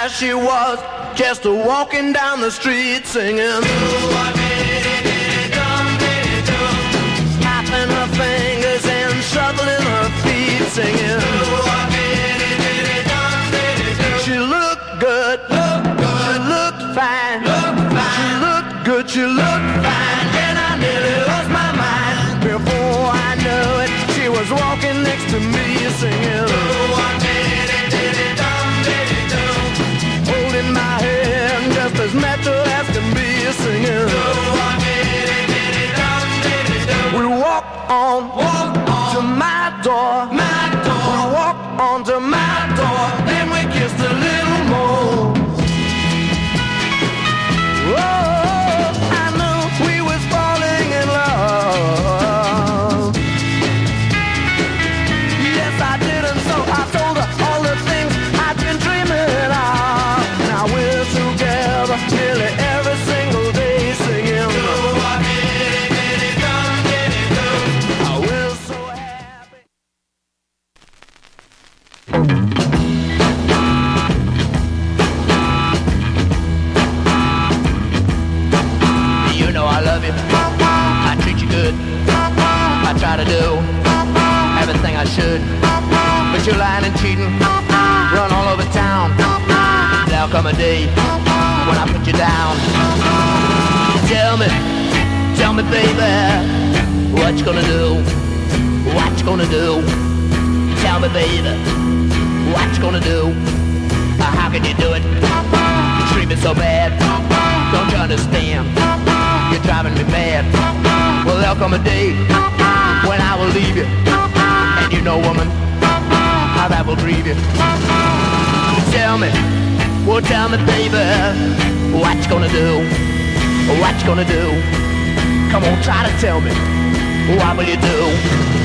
she was just walking down the street singing. Snapping her fingers and shuffling her feet singing. She looked good, she looked fine, she looked good, she looked fine, and I nearly lost my mind. Before I knew it, she was walking next to me singing. Holding my hand just as natural as can be singing. We walk on to my door. We walk on to my door. Then we kissed a little more. Oh, I knew we was falling in love. Yes, I did, and so I told her all the things I'd been dreaming of. Now we're together nearly every single day singing. We're so happy. You know I love you. I treat you good. I try to do everything I should. But you're lying and cheating, run all over town. There'll come a day when I put you down. Tell me, baby, what you gonna do? What you gonna do? Tell me, baby, what you gonna do? How can you do it? You treat me so bad. Don't you understand? You're driving me mad. Well, there'll come a day when I will leave you. And you know, woman, how that will grieve you. Tell me, baby, what you gonna do? What you gonna do? Come on, try to tell me, what will you do?